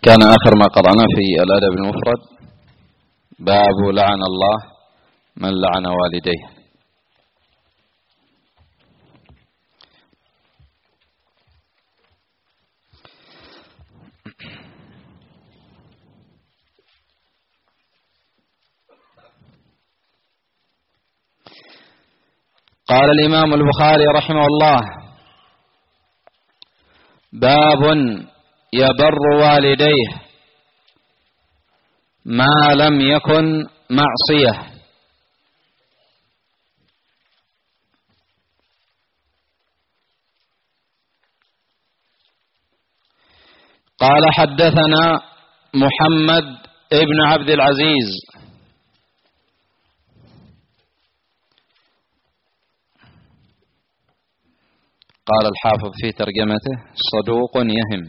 كان آخر ما قرأنا في الأدب المفرد باب لعن الله من لعن والديه. قال الإمام البخاري رحمه الله: باب يبر والديه ما لم يكن معصية. قال: حدثنا محمد ابن عبد العزيز قال الحافظ في ترجمته: صدوق يهم.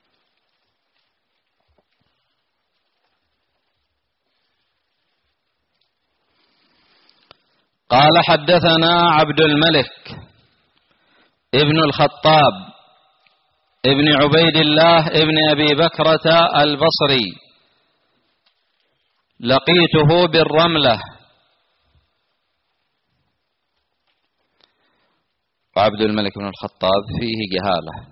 قال: حدثنا عبد الملك ابن الخطاب ابن عبيد الله ابن أبي بكرة البصري، لقيته بالرملة. وعبد الملك بن الخطاب فيه جهالة.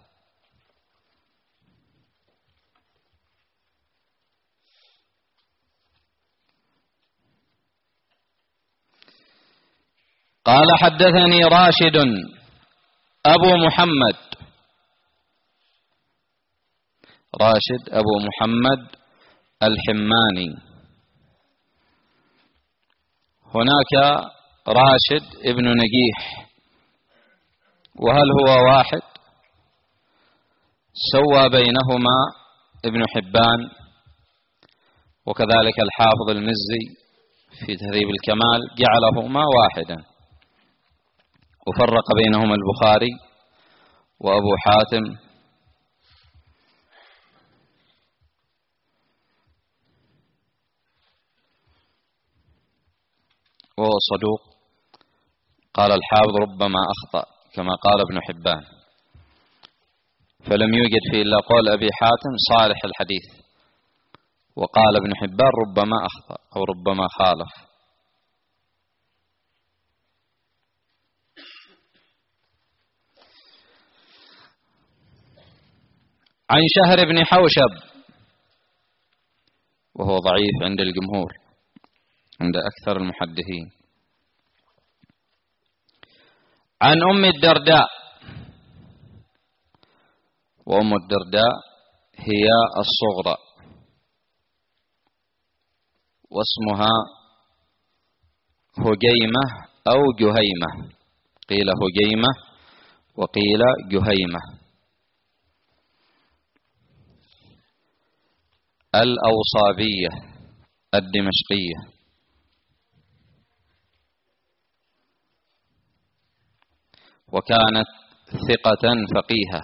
قال: حدثني راشد أبو محمد، راشد أبو محمد الحماني. هناك راشد ابن نجيح، وهل هو واحد؟ سوى بينهما ابن حبان وكذلك الحافظ المزي في تهذيب الكمال، جعلهما واحدا، وفرق بينهما البخاري وأبو حاتم وهو صدوق. قال الحافظ: ربما أخطأ، كما قال ابن حبان، فلم يوجد فيه إلا قول أبي حاتم صالح الحديث، وقال ابن حبان ربما أخطأ أو ربما خالف. عن شهر بن حوشب، وهو ضعيف عند الجمهور، عند أكثر المحدثين. عن أم الدرداء، وأم الدرداء هي الصغرى، واسمها هجيمة أو جهيمة، قيل هجيمة وقيل جهيمة، الأوصابية الدمشقية. وكانت ثقة فقيهة.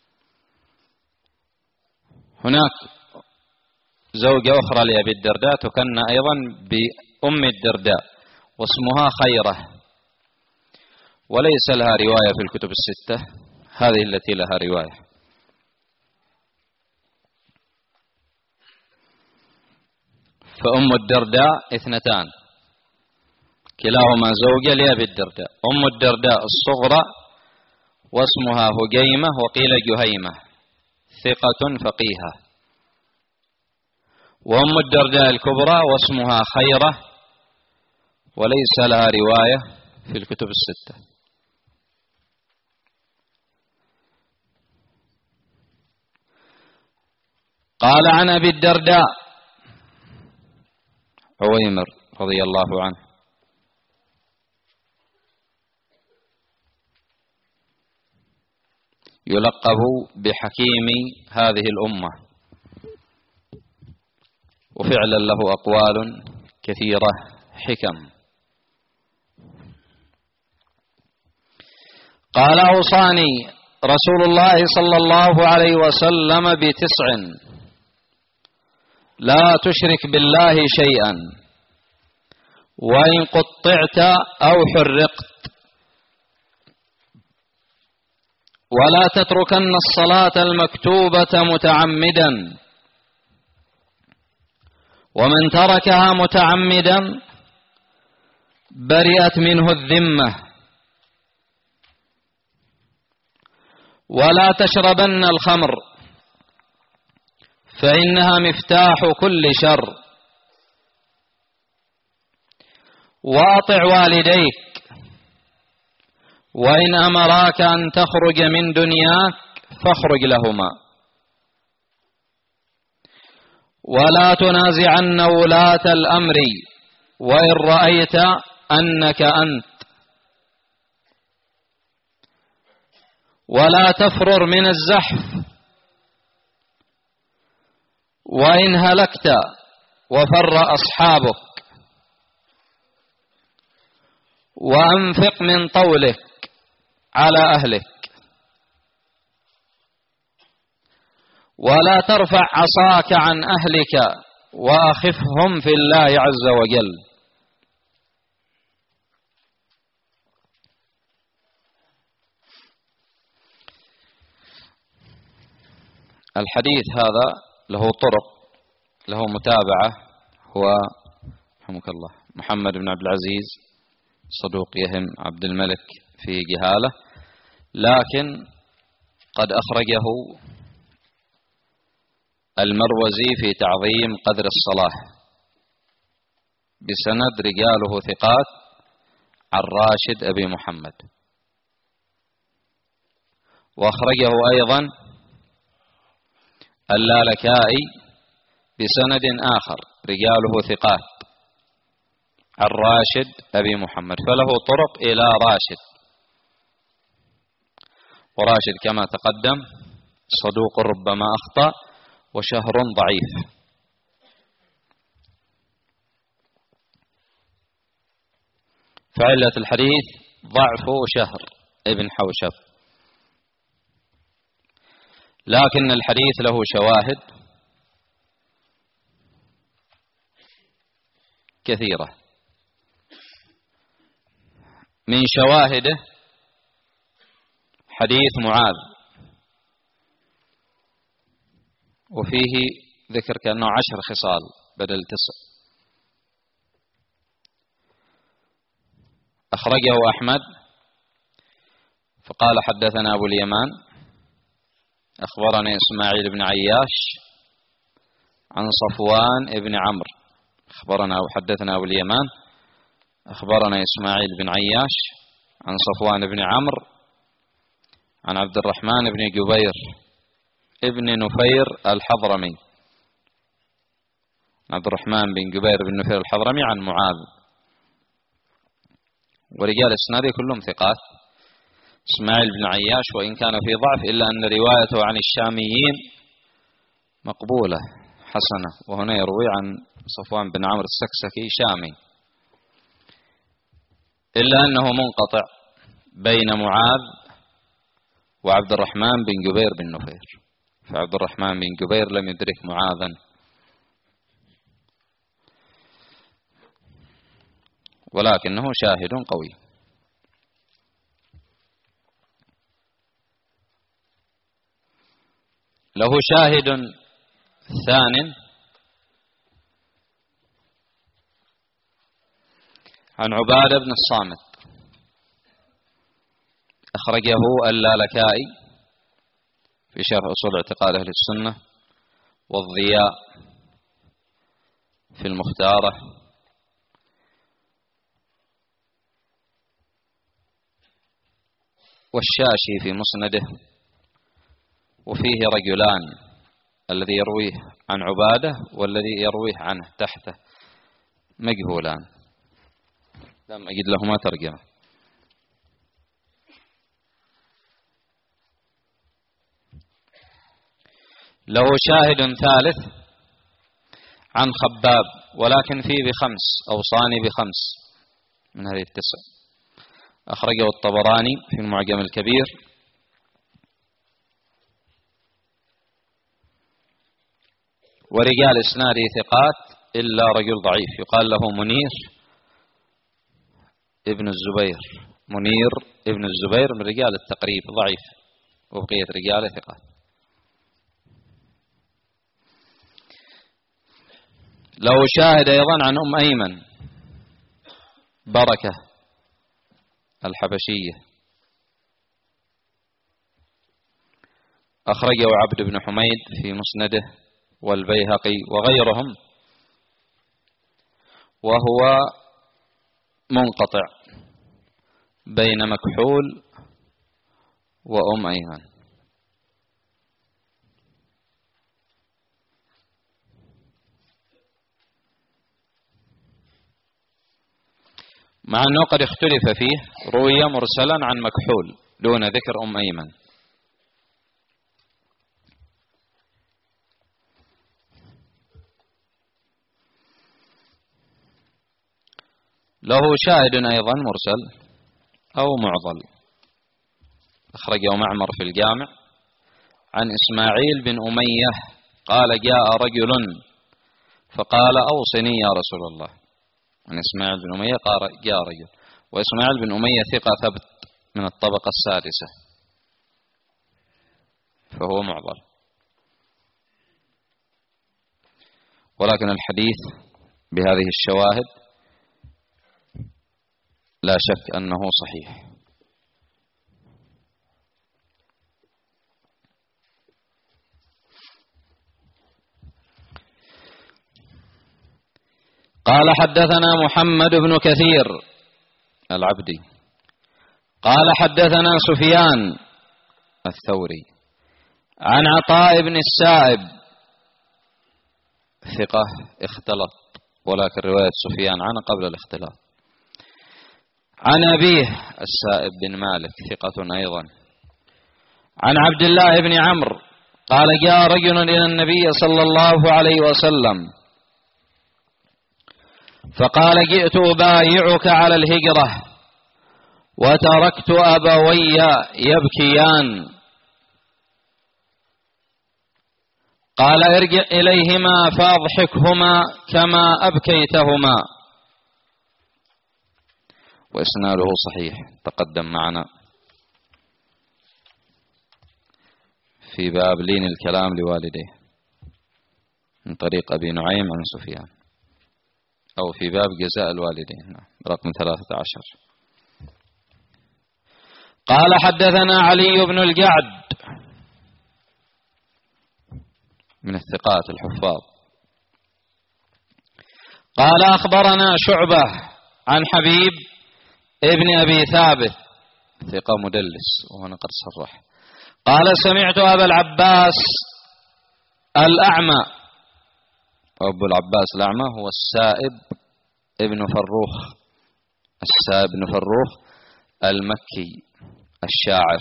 هناك زوجة أخرى لأبي الدرداء تكنى أيضا بأم الدرداء، واسمها خيرة، وليس لها رواية في الكتب الستة، هذه التي لها رواية. فأم الدرداء اثنتان، كلاهما زوجة لأبي الدرداء. أم الدرداء الصغرى واسمها هجيمة وقيل جهيمة، ثقة فقيهة. وأم الدرداء الكبرى واسمها خيرة، وليس لها رواية في الكتب الستة. قال: عن أبي الدرداء عويمر رضي الله عنه، يلقب بحكيم هذه الأمة، وفعلا له أقوال كثيرة حكم. قال: أوصاني رسول الله صلى الله عليه وسلم ب9: لا تشرك بالله شيئا، وإن قطعت أو حرقت، ولا تتركن الصلاة المكتوبة متعمدا، ومن تركها متعمدا برئت منه الذمة. ولا تشربن الخمر فإنها مفتاح كل شر. وأطع والديك وإن أمراك أن تخرج من دنياك فاخرج لهما. ولا تنازعن ولاة الأمر وإن رأيت أنك أنت. ولا تفرر من الزحف وإن هلكت وفر أصحابك. وأنفق من طولك على أهلك. ولا ترفع عصاك عن أهلك وأخفهم في الله عز وجل. الحديث هذا له طرق، له متابعة، هو رحمك الله محمد بن عبد العزيز صدوق يهم، عبد الملك في جهالة، لكن قد أخرجه المروزي في تعظيم قدر الصلاح بسند رجاله ثقات عن راشد أبي محمد. وأخرجه أيضا اللالكائي بسند آخر رجاله ثقات عن راشد أبي محمد، فله طرق إلى راشد. وراشد كما تقدم صدوق ربما أخطأ وشهر ضعيف. فعلة الحديث ضعف شهر ابن حوشب، لكن الحديث له شواهد كثيرة. من شواهده حديث معاذ، وفيه ذكر كأنه 10 خصال بدل 9. أخرجه أحمد فقال حدثنا أبو اليمان أخبرنا إسماعيل بن عياش عن صفوان بن عمرو. أخبرنا وحدثنا أبو اليمان أخبرنا إسماعيل بن عياش عن صفوان بن عمرو عن عبد الرحمن بن جبير ابن نفير الحضرمي، عبد الرحمن بن جبير بن نفير الحضرمي عن معاذ. ورجال الإسناد كلهم ثقات. إسماعيل بن عياش وإن كان في ضعف إلا أن روايته عن الشاميين مقبولة حسنة، وهنا يروي عن صفوان بن عمرو السكسكي شامي، إلا أنه منقطع بين معاذ وعبد الرحمن بن جبير بن نفير، فعبد الرحمن بن جبير لم يدرك معاذا. ولكنه شاهد قوي. له شاهد ثان عن عبادة بن الصامت، أخرجه اللالكائي في شرح أصول اعتقاد أهل السنة، والضياء في المختارة، والشاشي في مسنده. وفيه رجلان، الذي يرويه عن عبادة والذي يرويه عنه تحته مجهولان، لم أجد لهما ترجمة. له شاهد ثالث عن خباب، ولكن فيه ب5 أوصاني ب5 من هذه 9. أخرجه الطبراني في المعجم الكبير. ورجال إسناده ثقات إلا رجل ضعيف يقال له منير ابن الزبير. منير ابن الزبير من رجال التقريب ضعيف، وبقية رجاله ثقات. له شاهد أيضا عن أم أيمن بركة الحبشية، أخرجه عبد بن حميد في مسنده والبيهقي وغيرهم، وهو منقطع بين مكحول وأم أيمن. مع أنه قد اختلف فيه، روي مرسلا عن مكحول دون ذكر أم أيمن. له شاهد أيضا مرسل أو معضل، أخرجه معمر في الجامع عن إسماعيل بن أمية قال جاء رجل فقال أوصني يا رسول الله. عن إسماعيل بن أمية قال جاء رجل، وإسماعيل بن أمية ثقة ثبت من الطبقة السادسة، فهو معضل، ولكن الحديث بهذه الشواهد لا شك أنه صحيح. قال حدثنا محمد بن كثير العبدي قال حدثنا سفيان الثوري عن عطاء بن السائب ثقة اختلط، ولكن رواية سفيان عنه قبل الاختلاط، عن أبيه السائب بن مالك ثقة أيضا، عن عبد الله بن عمرو قال جاء رجل إلى النبي صلى الله عليه وسلم فقال جئت أبايعك على الهجرة وتركت أبوي يبكيان، قال ارجع إليهما فأضحكهما كما أبكيتهما. وإسناده صحيح تقدم معنا في باب لين الكلام لوالديه من طريق أبي نعيم عن سفيان، أو في باب جزاء الوالدين رقم 13. قال حدثنا علي بن الجعد من الثقات الحفاظ قال أخبرنا شعبة عن حبيب ابن أبي ثابت ثقة مدلس وهنا قد صرح قال سمعت أبا العباس الأعمى. أبو العباس الأعمى هو السائب ابن فروخ، السائب بن فروخ المكي الشاعر،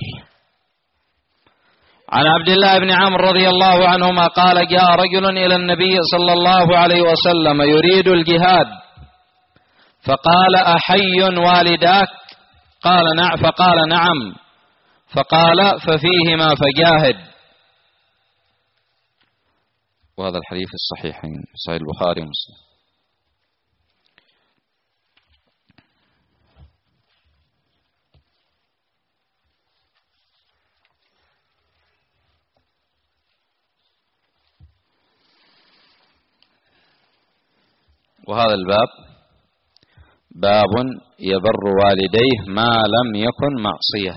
عن عبد الله بن عمرو رضي الله عنهما قال جاء رجل إلى النبي صلى الله عليه وسلم يريد الجهاد فقال أحي والداك؟ فقال نعم، فقال ففيهما فجاهد. وهذا الحديث الصحيحين صحيح البخاري ومسلم. وهذا الباب باب يبر والديه ما لم يكن معصية،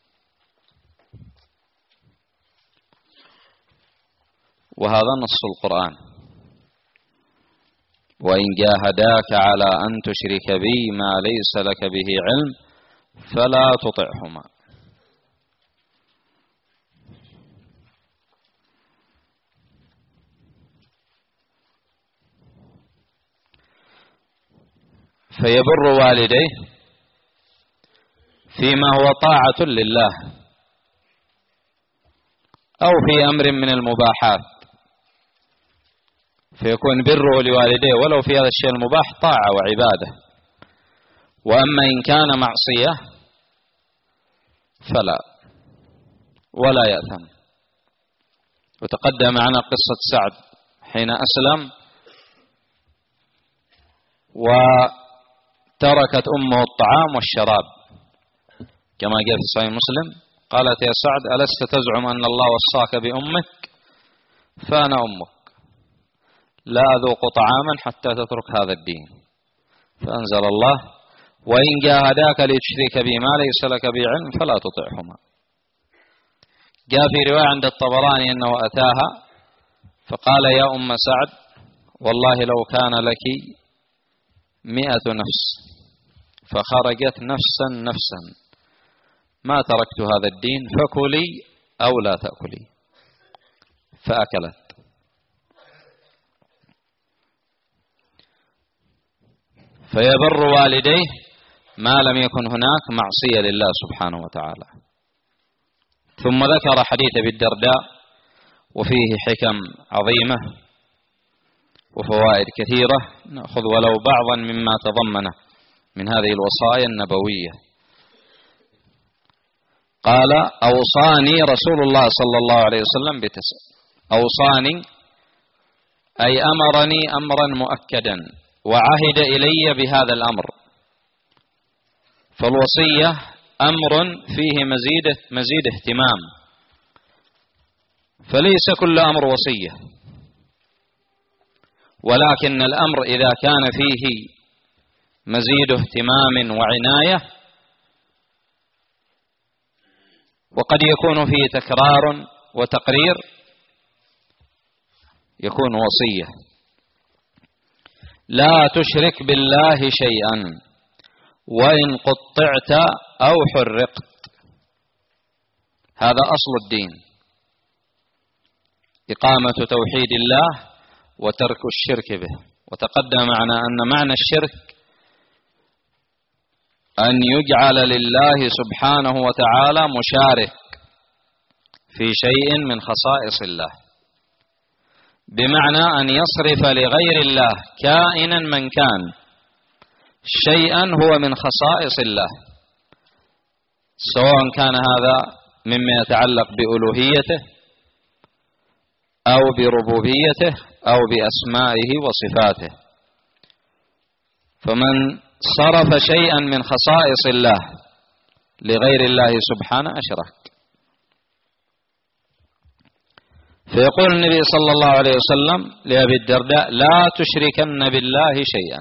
وهذا نص القرآن وإن جاهداك على أن تشرك بي ما ليس لك به علم فلا تطعهما. فيبر والديه فيما هو طاعة لله أو في أمر من المباحات، فيكون بره لوالديه ولو في هذا الشيء المباح طاعة وعبادة. وأما إن كان معصية فلا ولا يأثم. وتقدم معنا قصة سعد حين أسلم وتركت أمه الطعام والشراب كما جاء في صحيح مسلم، قالت يا سعد ألست تزعم أن الله وصاك بأمك؟ فأنا أمك، لا أذوق طعاما حتى تترك هذا الدين. فأنزل الله: وإن جاهداك لتشرك بي ما ليس لك به علم فلا تطعهما. جاء في رواية عند الطبراني أنه أتاها فقال: يا أم سعد، والله لو كان لك 100 نفس فخرجت نفسا ما تركت هذا الدين، فكلي أو لا تأكلي. فأكلت. فيبر والديه ما لم يكن هناك معصية لله سبحانه وتعالى. ثم ذكر حديث أبي الدرداء وفيه حكم عظيمة وفوائد كثيرة، نأخذ ولو بعضا مما تضمنه من هذه الوصايا النبوية. قال: أوصاني رسول الله صلى الله عليه وسلم بتسع. أوصاني أي أمرني أمرا مؤكدا وعهد إلي بهذا الأمر. فالوصية أمر فيه مزيد اهتمام، فليس كل أمر وصية، ولكن الأمر إذا كان فيه مزيد اهتمام وعناية وقد يكون فيه تكرار وتقرير يكون وصية. لا تشرك بالله شيئا وإن قطعت أو حرقت. هذا أصل الدين، إقامة توحيد الله وترك الشرك به. وتقدم معنا أن معنى الشرك أن يجعل لله سبحانه وتعالى مشارك في شيء من خصائص الله، بمعنى أن يصرف لغير الله كائنا من كان شيئا هو من خصائص الله، سواء كان هذا مما يتعلق بألوهيته أو بربوبيته أو بأسمائه وصفاته. فمن صرف شيئا من خصائص الله لغير الله سبحانه أشرك. فيقول النبي صلى الله عليه وسلم لأبي الدرداء: لا تشركن بالله شيئا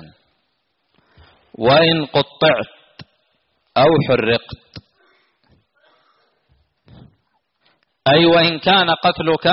وإن قطعت أو حرقت، أي وإن كان قتلك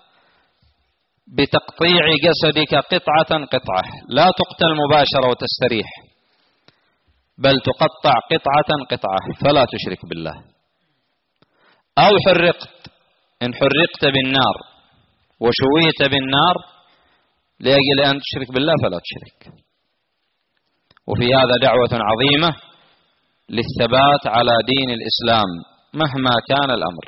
بتقطيع جسدك قطعة قطعة، لا تقتل مباشرة وتستريح، بل تقطع قطعة قطعة، فلا تشرك بالله. أو حرقت، إن حرقت بالنار وشويت بالنار لأجل أن تشرك بالله فلا تشرك. وفي هذا دعوة عظيمة للثبات على دين الإسلام مهما كان الأمر.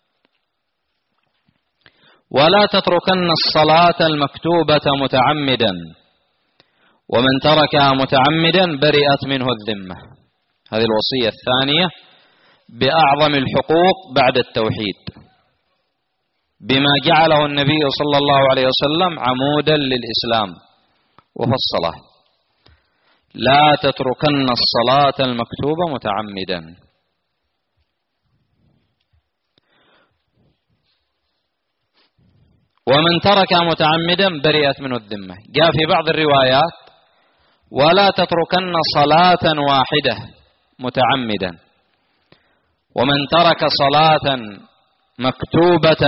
ولا تتركن الصلاة المكتوبة متعمدا، ومن تركها متعمدا برئت منه الذمة. هذه الوصية الثانية بأعظم الحقوق بعد التوحيد، بما جعله النبي صلى الله عليه وسلم عمودا للإسلام، وهو الصلاة. لا تتركن الصلاة المكتوبة متعمدا. ومن تركها متعمدا برئت منه الذمة. جاء في بعض الروايات: ولا تتركن صلاة واحدة متعمدا، ومن ترك صلاة مكتوبة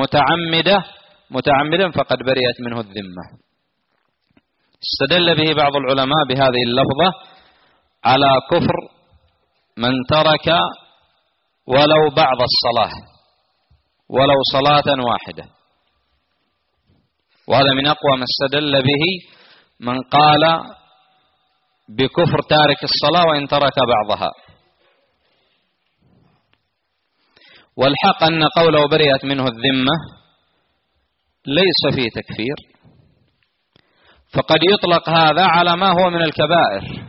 متعمدا فقد برئت منه الذمة. استدل به بعض العلماء بهذه اللفظة على كفر من ترك ولو بعض الصلاة، ولو صلاة واحدة. وهذا من أقوى ما استدل به من قال بكفر تارك الصلاة وإن ترك بعضها. والحق أن قوله برئت منه الذمة ليس فيه تكفير، فقد يطلق هذا على ما هو من الكبائر.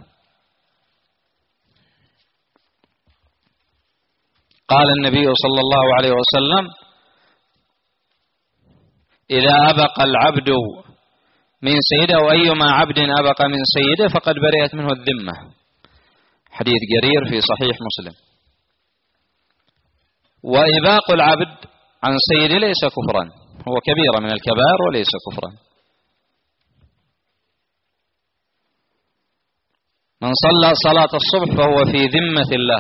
قال النبي صلى الله عليه وسلم: إذا أبق العبد من سيده، وأيما عبد أبق من سيده فقد برئت منه الذمة. حديث جرير في صحيح مسلم. وإباق العبد عن سيده ليس كفرا، هو كبيرة من الكبائر وليس كفرا. من صلى صلاة الصبح فهو في ذمة الله.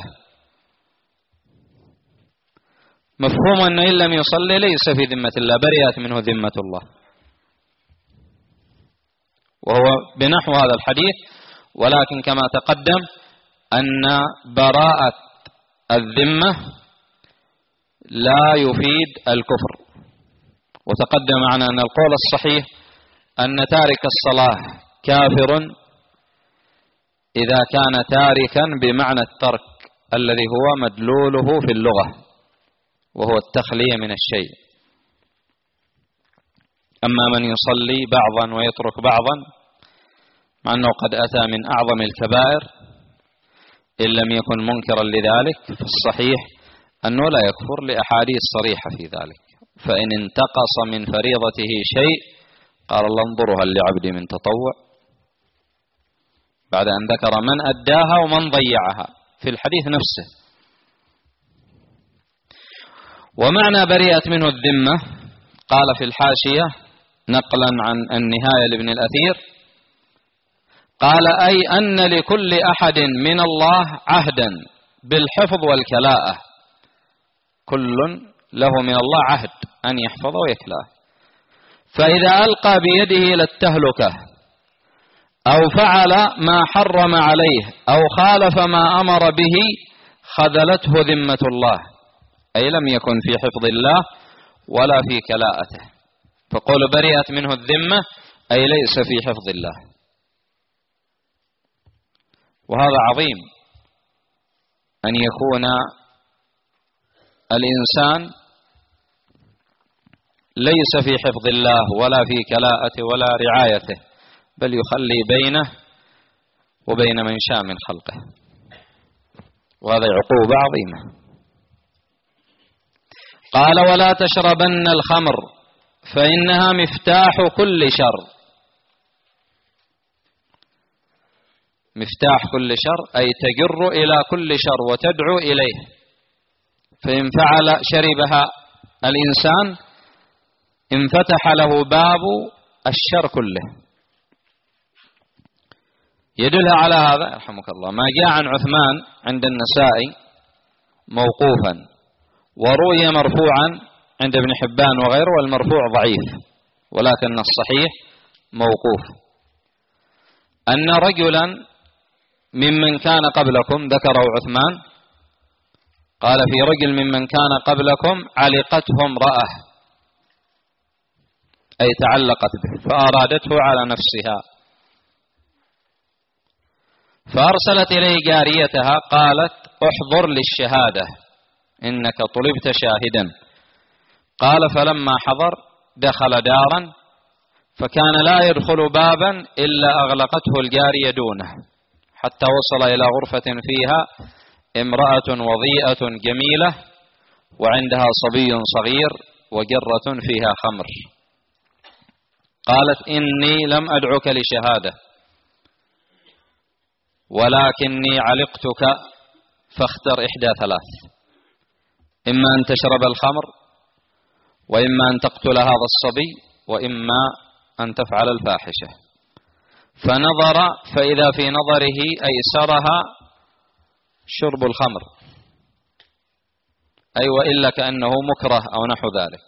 مفهوم أنه إن لم يصلي ليس في ذمة الله، برئت منه ذمة الله، وهو بنحو هذا الحديث. ولكن كما تقدم أن براءة الذمة لا يفيد الكفر، وتقدم معنا أن القول الصحيح أن تارك الصلاة كافر إذا كان تاركا بمعنى الترك الذي هو مدلوله في اللغة، وهو التخلية من الشيء. أما من يصلي بعضا ويترك بعضا مع أنه قد أتى من أعظم الكبائر إن لم يكن منكرا لذلك، فالصحيح أنه لا يكفر لأحاديث صريحة في ذلك. فإن انتقص من فريضته شيء قال الله انظروا هل لعبدي من تطوع، بعد أن ذكر من أداها ومن ضيعها في الحديث نفسه. ومعنى برئت منه الذمة قال في الحاشية نقلا عن النهاية لابن الأثير، قال أي أن لكل أحد من الله عهدا بالحفظ والكلاءة، كل له من الله عهد أن يحفظه ويكلاه، فإذا ألقى بيده إلى التهلكة أو فعل ما حرم عليه أو خالف ما أمر به خذلته ذمة الله، أي لم يكن في حفظ الله ولا في كلاءته. فقول برئت منه الذمة أي ليس في حفظ الله، وهذا عظيم أن يكون الإنسان ليس في حفظ الله ولا في كلاءته ولا رعايته، بل يخلي بينه وبين من شاء من خلقه، وهذا عقوبة عظيمة. قال ولا تشربن الخمر فإنها مفتاح كل شر. مفتاح كل شر أي تجر إلى كل شر وتدعو إليه، فإن فعل شربها الإنسان انفتح له باب الشر كله. يدل على هذا رحمك الله ما جاء عن عثمان عند النسائي موقوفا، وروي مرفوعا عند ابن حبان وغيره، والمرفوع ضعيف ولكن الصحيح موقوف، أن رجلا ممن كان قبلكم ذكره عثمان قال في رجل ممن كان قبلكم علقته امرأة أي تعلقت به فأرادته على نفسها، فأرسلت إليه جاريتها قالت احضر للشهادة إنك طلبت شاهدا. قال فلما حضر دخل دارا فكان لا يدخل بابا إلا أغلقته الجارية دونه، حتى وصل إلى غرفة فيها امرأة وضيئة جميلة وعندها صبي صغير وجرة فيها خمر. قالت إني لم أدعك لشهادة ولكني علقتك فاختر إحدى ثلاث، إما أن تشرب الخمر، وإما أن تقتل هذا الصبي، وإما أن تفعل الفاحشة. فنظر فإذا في نظره أيسرها شرب الخمر، أي وإلا كأنه مكره أو نحو ذلك.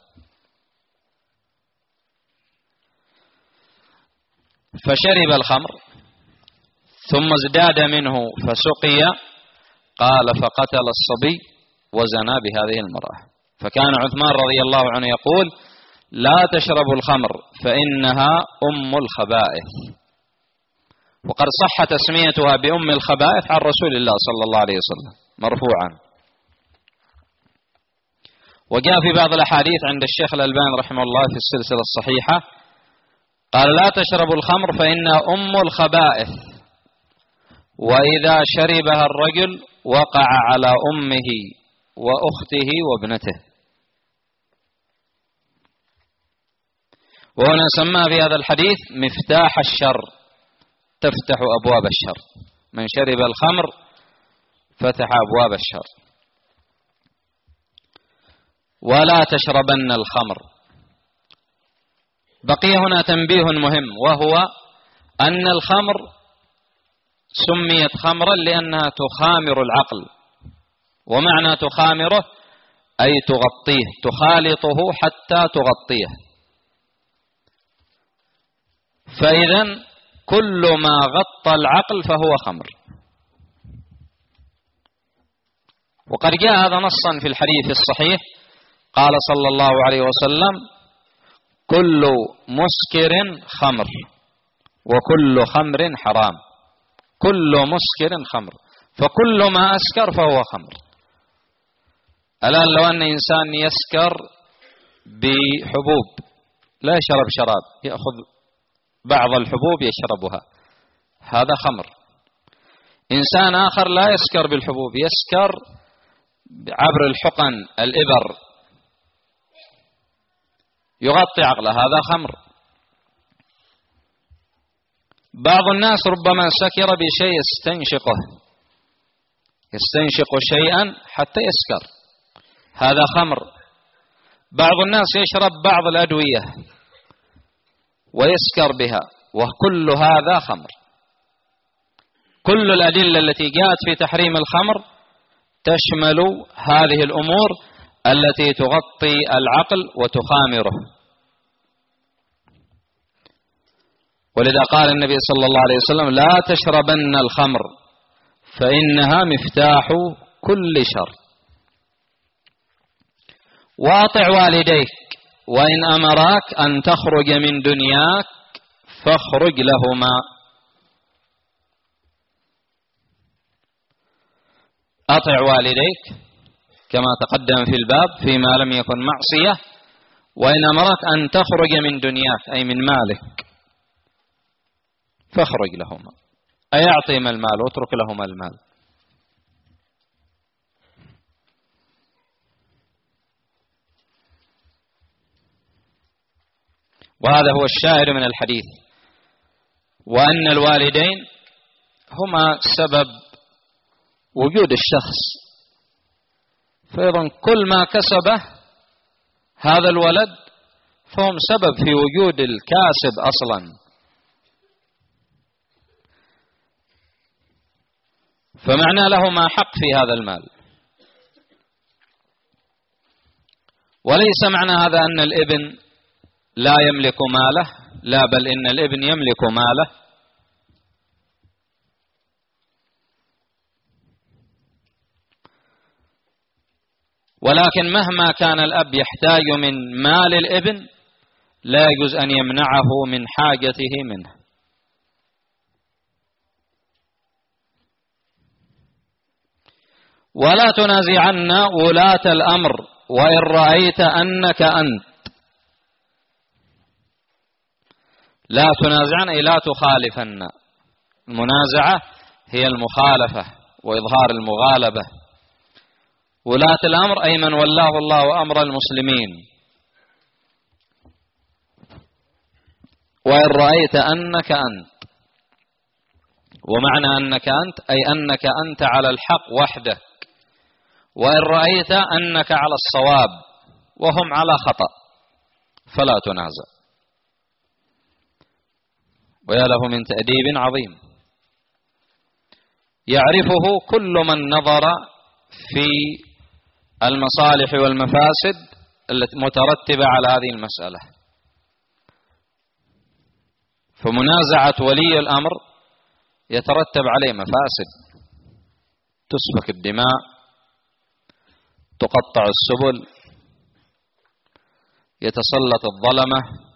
فشرب الخمر ثم ازداد منه فسقي، قال فقتل الصبي وزنا بهذه المرأة. فكان عثمان رضي الله عنه يقول لا تشربوا الخمر فإنها أم الخبائث، وقد صح تسميتها بأم الخبائث عن رسول الله صلى الله عليه وسلم مرفوعا. وجاء في بعض الأحاديث عند الشيخ الألباني رحمه الله في السلسلة الصحيحة قال لا تشربوا الخمر فإنها أم الخبائث، وإذا شربها الرجل وقع على أمه وأخته وابنته. وهنا سمى في هذا الحديث مفتاح الشر، تفتح أبواب الشر، من شرب الخمر فتح أبواب الشر. ولا تشربن الخمر. بقي هنا تنبيه مهم، وهو أن الخمر سميت خمرا لأنها تخامر العقل، ومعنى تخامره أي تغطيه، تخالطه حتى تغطيه. فإذا كل ما غطى العقل فهو خمر. وقد جاء هذا نصا في الحديث الصحيح، قال صلى الله عليه وسلم: كل مسكر خمر وكل خمر حرام. كل مسكر خمر، فكل ما أسكر فهو خمر. الآن لو أن إنسان يسكر بحبوب، لا يشرب شراب، يأخذ بعض الحبوب يشربها، هذا خمر. إنسان آخر لا يسكر بالحبوب، يسكر عبر الحقن، الإبر، يغطي عقله، هذا خمر. بعض الناس ربما سكر بشيء يستنشق شيئا حتى يسكر، هذا خمر. بعض الناس يشرب بعض الأدوية ويسكر بها، وكل هذا خمر. كل الأدلة التي جاءت في تحريم الخمر تشمل هذه الأمور التي تغطي العقل وتخامره. ولذا قال النبي صلى الله عليه وسلم: لا تشربن الخمر فإنها مفتاح كل شر. وأطع والديك وإن أمراك أن تخرج من دنياك فاخرج لهما. أطع والديك كما تقدم في الباب فيما لم يكن معصية، وإن أمرك أن تخرج من دنياك أي من مالك فاخرج لهما، أي أعطيهما المال واترك لهما المال. وهذا هو الشاهد من الحديث، وأن الوالدين هما سبب وجود الشخص، فأيضا كل ما كسبه هذا الولد فهم سبب في وجود الكاسب أصلا. فمعنى لهما حق في هذا المال. وليس معنى هذا أن الابن لا يملك ماله، لا، بل إن الابن يملك ماله، ولكن مهما كان الأب يحتاج من مال الابن لا يجوز أن يمنعه من حاجته منه. ولا تنازعن ولاة الأمر وإن رأيت أنك أنت. لا تنازعن أي لا تخالفن. المنازعة هي المخالفة وإظهار المغالبة. ولاة الأمر أي من ولاه الله أمر المسلمين. وإن رأيت أنك أنت، ومعنى أنك أنت أي أنك أنت على الحق وحدك، وإن رأيت أنك على الصواب وهم على خطأ فلا تنازع. ويا له من تأديب عظيم يعرفه كل من نظر في المصالح والمفاسد المترتبة على هذه المسألة. فمنازعة ولي الأمر يترتب عليه مفاسد، تسفك الدماء، تقطع السبل، يتسلط الظلمة،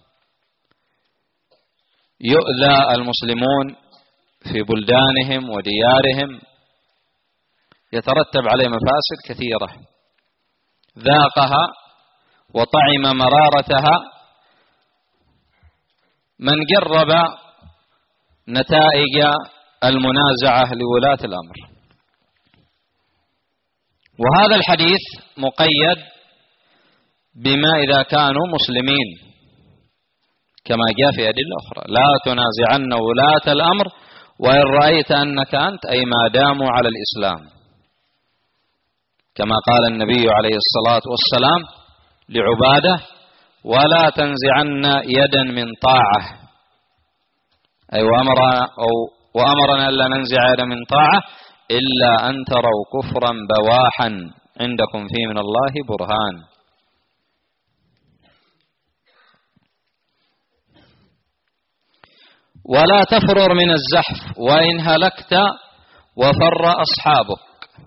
يؤذى المسلمون في بلدانهم وديارهم، يترتب عليه مفاسد كثيرة ذاقها وطعم مرارتها من جرب نتائج المنازعة لولاة الأمر. وهذا الحديث مقيد بما إذا كانوا مسلمين كما جاء في أدلة أخرى: لا تنازعن ولاة الأمر وإن رأيت أنك أنت، أي ما داموا على الإسلام، كما قال النبي عليه الصلاة والسلام لعبادة: ولا تنزعن يدا من طاعة، أي وأمر أو وأمرنا ألا ننزع يدا من طاعة إلا أن تروا كفرا بواحا عندكم فيه من الله برهان. ولا تفرر من الزحف وإن هلكت وفر أصحابك،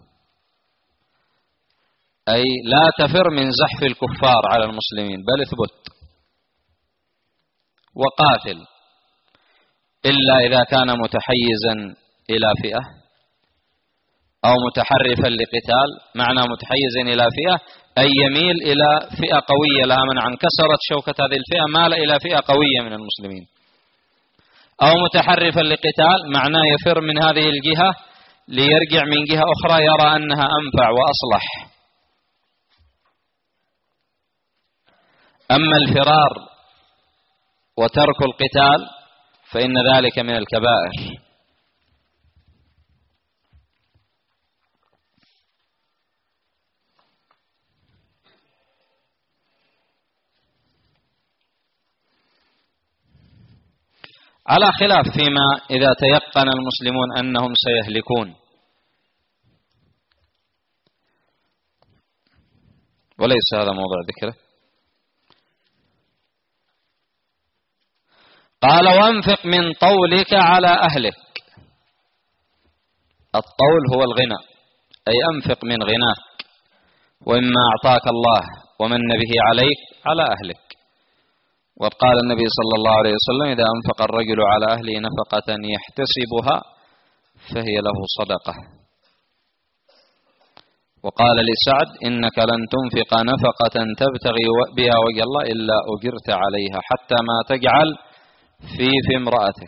أي لا تفر من زحف الكفار على المسلمين، بل اثبت وقاتل، إلا إذا كان متحيزا إلى فئة أو متحرفا لقتال. معنى متحيزا إلى فئة أي يميل إلى فئة قوية لها منع، انكسرت شوكة هذه الفئة مال إلى فئة قوية من المسلمين. أو متحرفا لقتال معناه يفر من هذه الجهة ليرجع من جهة أخرى يرى أنها أنفع وأصلح. أما الفرار وترك القتال فإن ذلك من الكبائر. على خلاف فيما إذا تيقن المسلمون أنهم سيهلكون، وليس هذا موضوع ذكره. قال وانفق من طولك على أهلك. الطول هو الغنى، أي أنفق من غناك وإما أعطاك الله ومن به عليك على أهلك. وقال النبي صلى الله عليه وسلم إذا أنفق الرجل على أهله نفقة يحتسبها فهي له صدقة. وقال لسعد إنك لن تنفق نفقة تبتغي بها وجه الله إلا أجرت عليها حتى ما تجعل في امرأتك.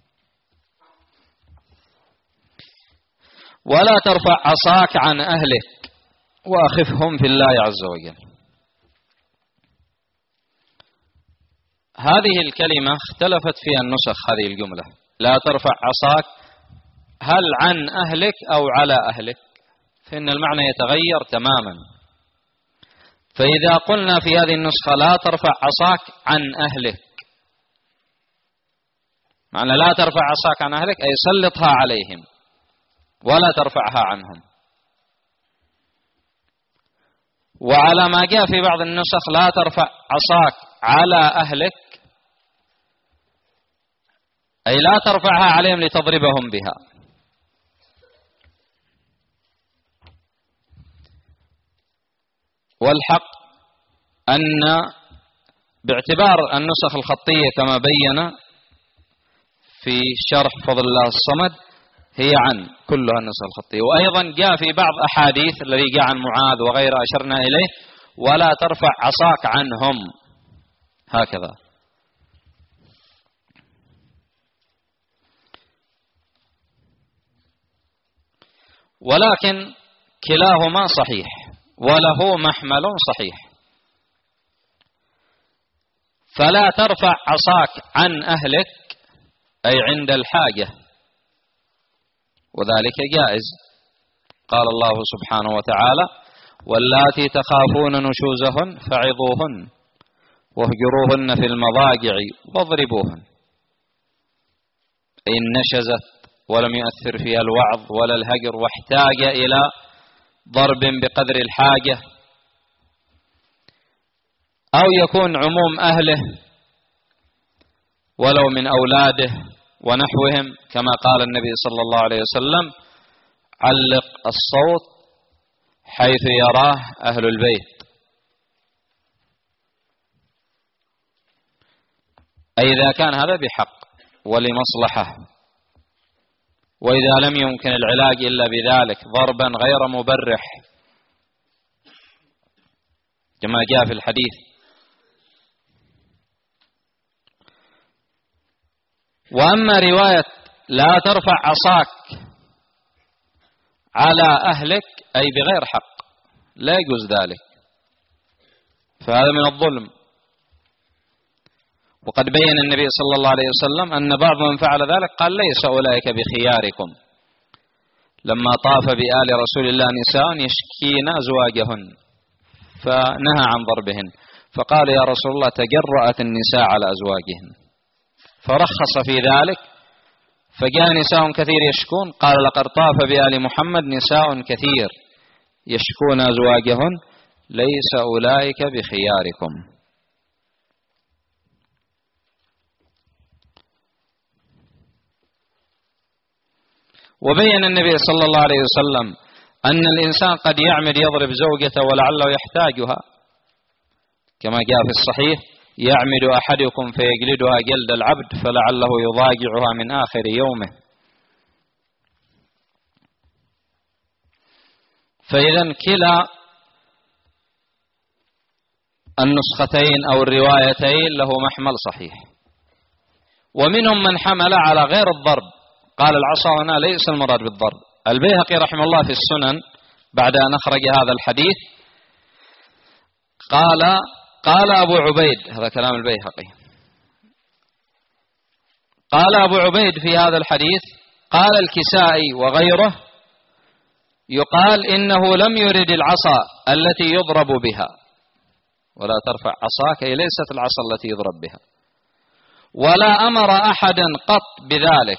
ولا ترفع عصاك عن أهلك وأخفهم في الله عز وجل. هذه الكلمة اختلفت فيها النسخ. هذه الجملة لا ترفع عصاك هل عن أهلك أو على أهلك؟ فإن المعنى يتغير تماما. فإذا قلنا في هذه النسخة لا ترفع عصاك عن أهلك، معنى لا ترفع عصاك عن أهلك أي سلطها عليهم ولا ترفعها عنهم. وعلى ما جاء في بعض النسخ لا ترفع عصاك على أهلك أي لا ترفعها عليهم لتضربهم بها. والحق أن باعتبار النسخ الخطية كما بين في شرح فضل الله الصمد هي عن كلها النسخ الخطية. وأيضا جاء في بعض أحاديث الذي جاء عن معاذ وغيره أشرنا إليه ولا ترفع عصاك عنهم هكذا. ولكن كلاهما صحيح وله محمل صحيح. فلا ترفع عصاك عن أهلك أي عند الحاجة، وذلك جائز. قال الله سبحانه وتعالى واللاتي تخافون نشوزهن فعظوهن واهجروهن في المضاجع واضربوهن. إن نشزت ولم يؤثر فيها الوعظ ولا الهجر واحتاج إلى ضرب بقدر الحاجة، أو يكون عموم أهله ولو من أولاده ونحوهم، كما قال النبي صلى الله عليه وسلم علق الصوت حيث يراه أهل البيت. أي إذا كان هذا بحق ولمصلحة، وإذا لم يمكن العلاج إلا بذلك ضربا غير مبرح كما جاء في الحديث. وأما رواية لا ترفع عصاك على أهلك أي بغير حق لا يجوز ذلك، فهذا من الظلم. وقد بين النبي صلى الله عليه وسلم أن بعض من فعل ذلك قال ليس أولئك بخياركم، لما طاف بآل رسول الله نساء يشكين أزواجهن فنهى عن ضربهن، فقال يا رسول الله تجرأت النساء على أزواجهن، فرخص في ذلك فجاء نساء كثير يشكون، قال لقد طاف بآل محمد نساء كثير يشكون أزواجهن ليس أولئك بخياركم. وبين النبي صلى الله عليه وسلم أن الإنسان قد يعمد يضرب زوجته ولعله يحتاجها، كما جاء في الصحيح: يعمد أحدكم فيجلدها جلد العبد فلعله يضاجعها من آخر يومه. فإذا كلا النسختين أو الروايتين له محمل صحيح. ومنهم من حمل على غير الضرب، قال العصا هنا ليس المراد بالضرب. البيهقي رحمه الله في السنن بعد أن أخرج هذا الحديث قال أبو عبيد، هذا كلام البيهقي، قال أبو عبيد في هذا الحديث، قال الكسائي وغيره يقال إنه لم يرد العصا التي يضرب بها، ولا ترفع عصاك، أي ليست العصا التي يضرب بها، ولا أمر أحدا قط بذلك،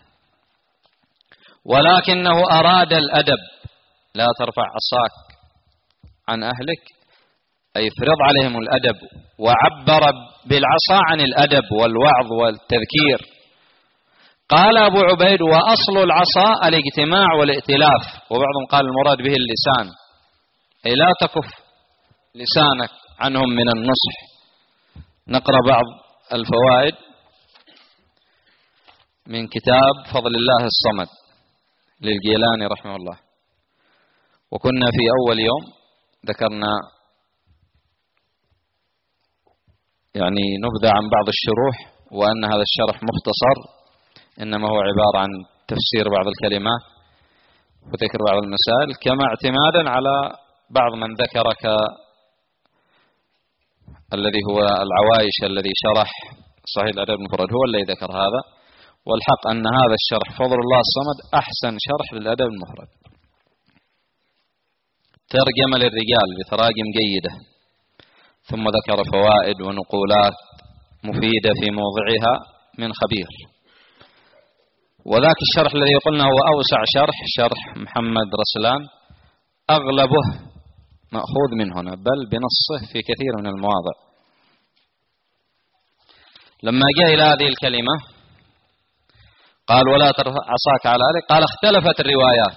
ولكنه أراد الأدب. لا ترفع عصاك عن أهلك أي فرض عليهم الأدب، وعبر بالعصا عن الأدب والوعظ والتذكير. قال أبو عبيد: وأصل العصا الاجتماع والائتلاف، وبعضهم قال المراد به اللسان، أي لا تكف لسانك عنهم من النصح. نقرأ بعض الفوائد من كتاب فضل الله الصمد للجيلاني رحمه الله. وكنا في أول يوم ذكرنا يعني نبذة عن بعض الشروح، وأن هذا الشرح مختصر، إنما هو عبارة عن تفسير بعض الكلمات وذكر بعض المسائل، كما اعتمادا على بعض من ذكر الذي هو العوايش الذي شرح صحيح الأدب المفرد هو الذي ذكر هذا. والحق أن هذا الشرح فضل الله الصمد أحسن شرح للأدب المفرد، ترجم للرجال بتراجم جيدة، ثم ذكر فوائد ونقولات مفيدة في موضعها من خبير. وذاك الشرح الذي قلنا هو أوسع شرح محمد رسلان، أغلبه مأخوذ من هنا، بل بنصه في كثير من المواضع. لما جاء إلى هذه الكلمة قال: ولا ترفع عصاك على أهلك، قال: اختلفت الروايات،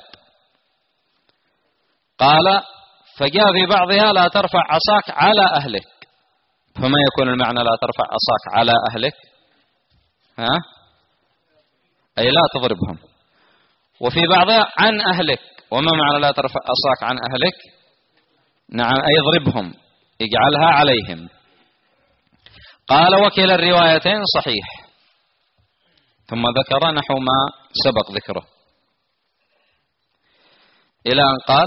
قال: فجاء في بعضها لا ترفع عصاك على أهلك، فما يكون المعنى لا ترفع عصاك على أهلك؟ أي لا تضربهم. وفي بعضها عن أهلك، وما معنى لا ترفع عصاك عن أهلك؟ نعم، أي اضربهم، اجعلها عليهم. قال: وكلا الروايتين صحيح. ثم ذكر نحو ما سبق ذكره إلى أن قال: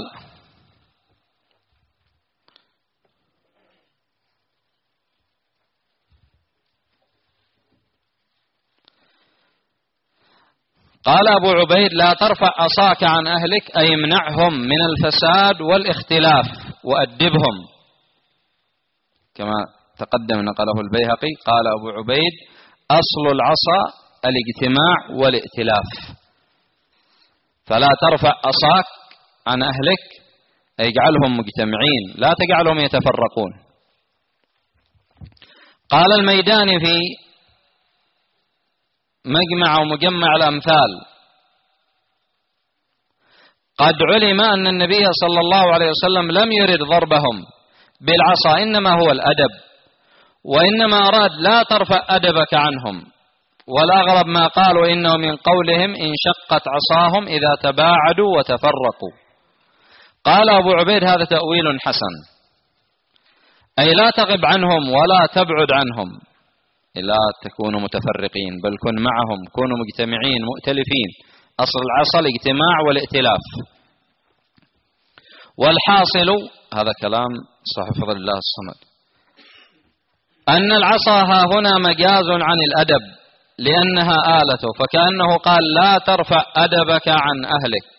قال أبو عبيد: لا ترفع عصاك عن أهلك، أي امنعهم من الفساد والاختلاف وأدبهم، كما تقدم نقله البيهقي. قال أبو عبيد: أصل العصا الاجتماع والائتلاف، فلا ترفع عصاك عن أهلك أي اجعلهم مجتمعين، لا تجعلهم يتفرقون. قال الميداني في مجمع ومجمع الأمثال: قد علم أن النبي صلى الله عليه وسلم لم يرد ضربهم بالعصا، إنما هو الأدب، وإنما أراد لا ترفع أدبك عنهم. والأغرب ما قالوا إنه من قولهم إن شقت عصاهم إذا تباعدوا وتفرقوا. قال أبو عبيد: هذا تأويل حسن، أي لا تغب عنهم ولا تبعد عنهم، لا تكونوا متفرقين، بل كن معهم، كونوا مجتمعين مؤتلفين. أصل العصا الاجتماع والائتلاف. والحاصل، هذا كلام صاحب فضل الله الصمد، أن العصا ها هنا مجاز عن الأدب لأنها آلته، فكأنه قال لا ترفع أدبك عن أهلك.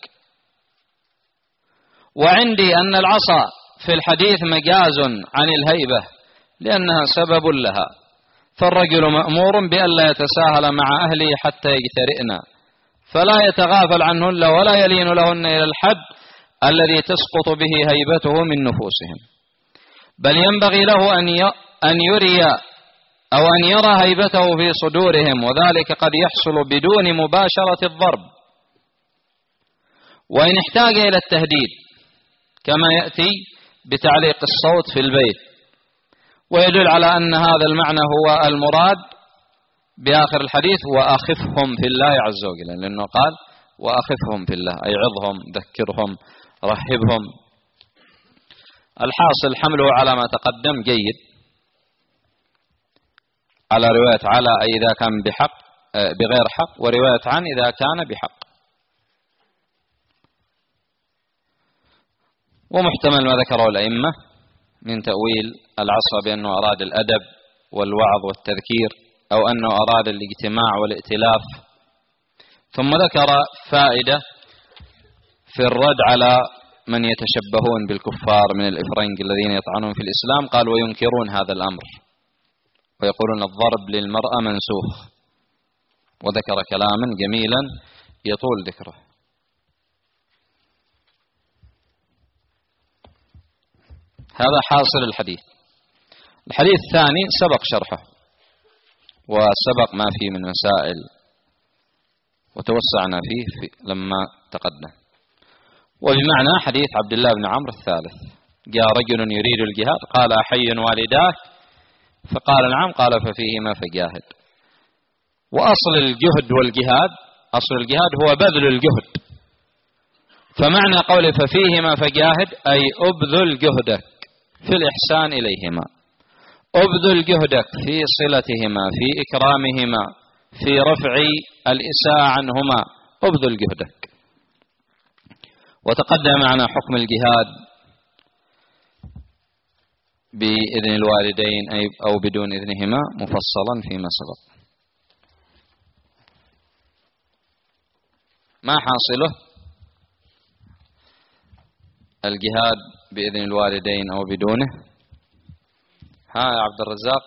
وعندي أن العصا في الحديث مجاز عن الهيبة لأنها سبب لها، فالرجل مأمور بأن لا يتساهل مع أهله حتى يجترئنا، فلا يتغافل عنهن ولا يلين لهن إلى الحد الذي تسقط به هيبته من نفوسهم، بل ينبغي له أن يري أو أن يرى هيبته في صدورهم، وذلك قد يحصل بدون مباشرة الضرب، وإن احتاج إلى التهديد كما يأتي بتعليق الصوت في البيت. ويدل على أن هذا المعنى هو المراد بآخر الحديث: وأخفهم في الله عز وجل، لأنه قال وأخفهم في الله، أي عظهم، ذكرهم، رحبهم. الحاصل حمله على ما تقدم جيد، على رواية على أي إذا كان بحق بغير حق، ورواية عن إذا كان بحق. ومحتمل ما ذكره الأئمة من تأويل العصا بأنه أراد الأدب والوعظ والتذكير، أو أنه أراد الاجتماع والائتلاف. ثم ذكر فائدة في الرد على من يتشبهون بالكفار من الإفرنج الذين يطعنون في الإسلام، قال وينكرون هذا الأمر ويقولون الضرب للمرأة منسوخ، وذكر كلاما جميلا يطول ذكره. هذا حاصل الحديث. الحديث الثاني سبق شرحه وسبق ما فيه من مسائل وتوسعنا فيه لما تقدم. وبمعنى حديث عبد الله بن عمرو الثالث: جاء رجل يريد الجهاد قال أحي والداك؟ فقال نعم، قال ففيهما فجاهد. وأصل الجهد والجهاد، أصل الجهاد هو بذل الجهد، فمعنى قوله ففيهما فجاهد أي أبذل جهدك في الإحسان إليهما، أبذل جهدك في صلتهما، في إكرامهما، في رفع الإساءة عنهما، أبذل جهدك. وتقدم معنا حكم الجهاد بإذن الوالدين أو بدون إذنهما مفصلا فيما سبق. ما حاصله؟ الجهاد بإذن الوالدين أو بدونه. ها يا عبد الرزاق،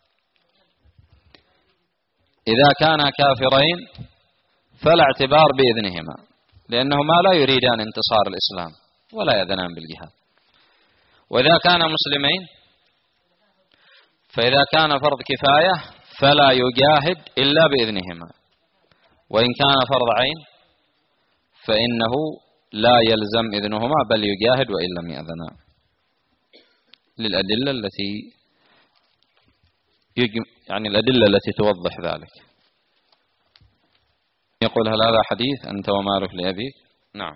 إذا كانا كافرين فلا اعتبار بإذنهما، لأنهما لا يريدان انتصار الإسلام ولا يأذنان بالجهاد. وإذا كان مسلمين فإذا كان فرض كفاية فلا يجاهد إلا بإذنهما، وإن كان فرض عين فإنه لا يلزم إذنهما بل يجاهد وإن لم يأذنا، للأدلة التي الأدلة التي توضح ذلك. يقول هل هذا حديث أنت ومالك لأبيك؟ نعم.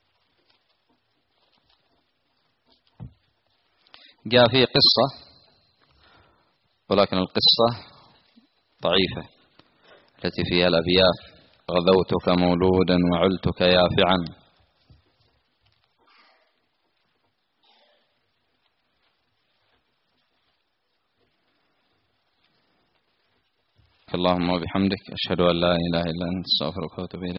جاء فيه قصة ولكن القصة ضعيفة، التي فيها الأبيات: غذوتك مولودا وعلتك يافعا. اللهم وبحمدك أشهد أن لا إله إلا أنت أستغفرك وأتوب إليك.